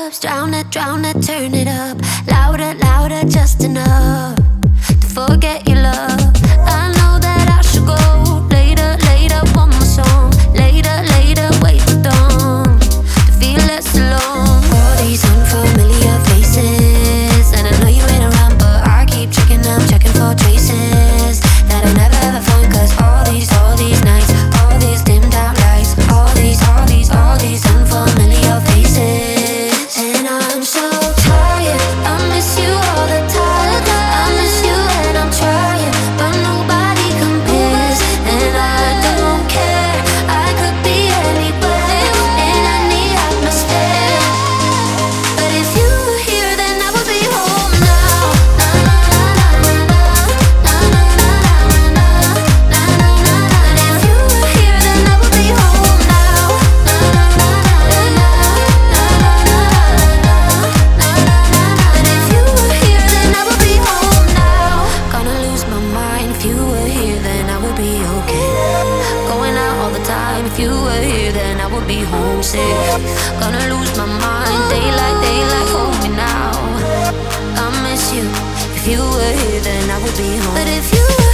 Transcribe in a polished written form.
clubs, drown it, turn it up. Louder, louder, just enough to forget your love. I know that I should go. Later, later, one more song. Later, later, wait for dawn to feel less alone. All these unfamiliar faces, and I know you ain't around, but I keep checking them, checking for traces that I never ever find. Cause all these nights, all these dimmed out lights, all these unfamiliar faces. And I'm so tired, I miss you all the time. I miss you and I'm trying, but nobody compares. And I don't care, I could be anywhere, in any atmosphere. But if you were here, then I would be home now. Na na na na na na na na na na na na. And if you were here, then I would be home now. Na na na na na na na na na. And if you were here, then I would be home now. Gonna lose my mind. If you were here, then I would be okay. Going out all the time. If you were here, then I would be homesick. Gonna lose my mind. Daylight, hold me now. I miss you. If you were here, then I would be home. But if you were